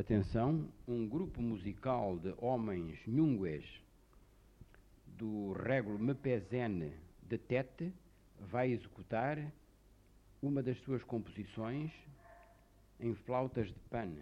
atenção, um grupo musical de homens nhungues do régulo Mepezene de Tete vai executar uma das suas composições em flautas de pano.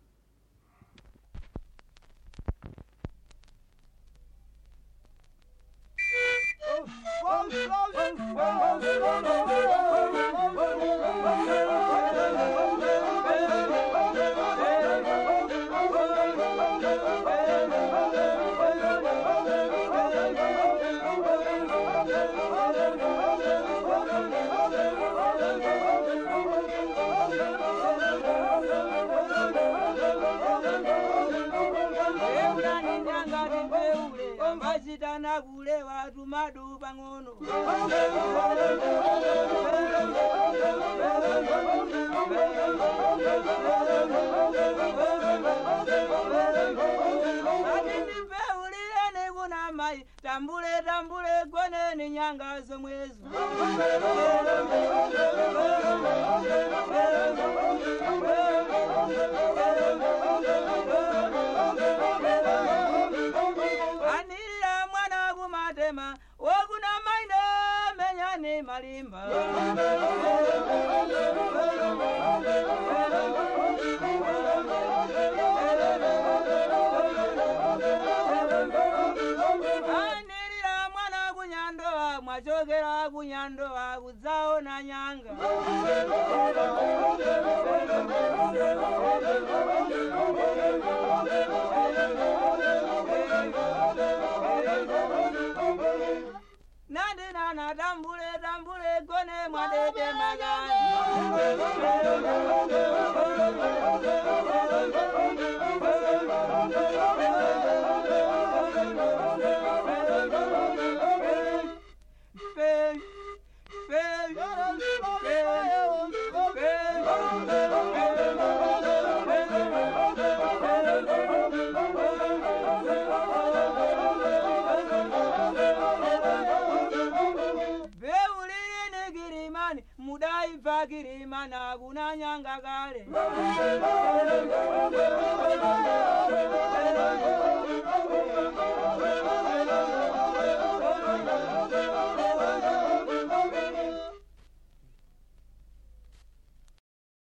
Vachitana kule watu madu pang'ono atinipeulileni kuna mai tambule tambule goneni nyanga zomwezo wakuna maina menyane malimba anirira mwana kunyandoa mwachokera kunyandoa kudzao na nyanga nandi nana tambule tambule gone mwadede magani mudai fakirimana kuna nyanga kale